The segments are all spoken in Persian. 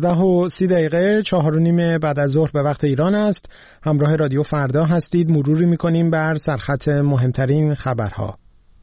10:30 4:30 بعد از ظهر به وقت ایران است. همراه رادیو فردا هستید. مروری می‌کنیم بر سرخط مهمترین خبرها.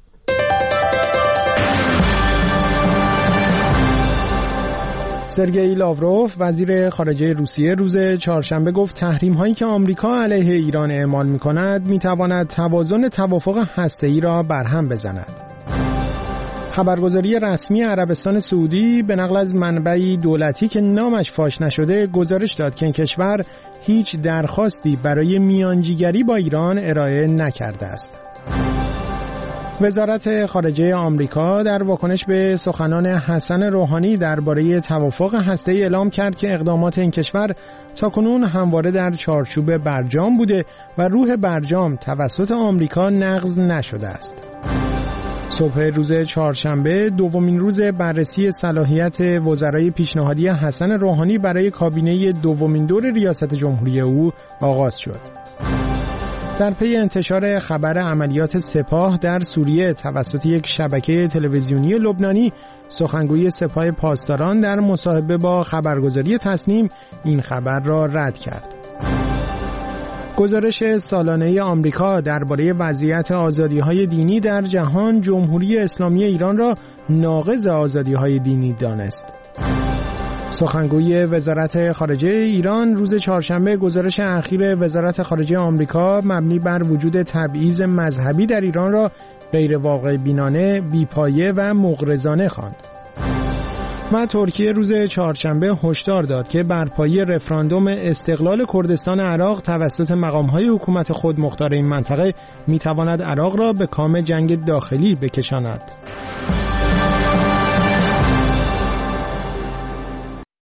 سرگئی لاوروف وزیر خارجه روسیه روز چهارشنبه گفت تحریم‌هایی که آمریکا علیه ایران اعمال می‌کند می‌تواند توازن توافق هسته‌ای را برهم بزند. خبرگزاری رسمی عربستان سعودی به نقل از منبعی دولتی که نامش فاش نشده گزارش داد که این کشور هیچ درخواستی برای میانجیگری با ایران ارائه نکرده است. وزارت خارجه آمریکا در واکنش به سخنان حسن روحانی درباره توافق هسته‌ای اعلام کرد که اقدامات این کشور تاکنون همواره در چارچوب برجام بوده و روح برجام توسط آمریکا نقض نشده است. صبح روز چهارشنبه دومین روز بررسی صلاحیت وزرای پیشنهادی حسن روحانی برای کابینه دومین دور ریاست جمهوری او آغاز شد. در پی انتشار خبر عملیات سپاه در سوریه توسط یک شبکه تلویزیونی لبنانی، سخنگوی سپاه پاسداران در مصاحبه با خبرگزاری تصنیم این خبر را رد کرد. گزارش سالانه آمریکا درباره وضعیت آزادی‌های دینی در جهان جمهوری اسلامی ایران را ناقض آزادی‌های دینی دانست. سخنگوی وزارت خارجه ایران روز چهارشنبه گزارش اخیر وزارت خارجه آمریکا مبنی بر وجود تبعیض مذهبی در ایران را غیر واقع بینانه، بی‌پایه و مغرضانه خواند. و ترکیه روز چهارشنبه هشدار داد که برپایی رفراندوم استقلال کردستان عراق توسط مقام‌های حکومت خودمختار این منطقه می‌تواند عراق را به کام جنگ داخلی بکشاند.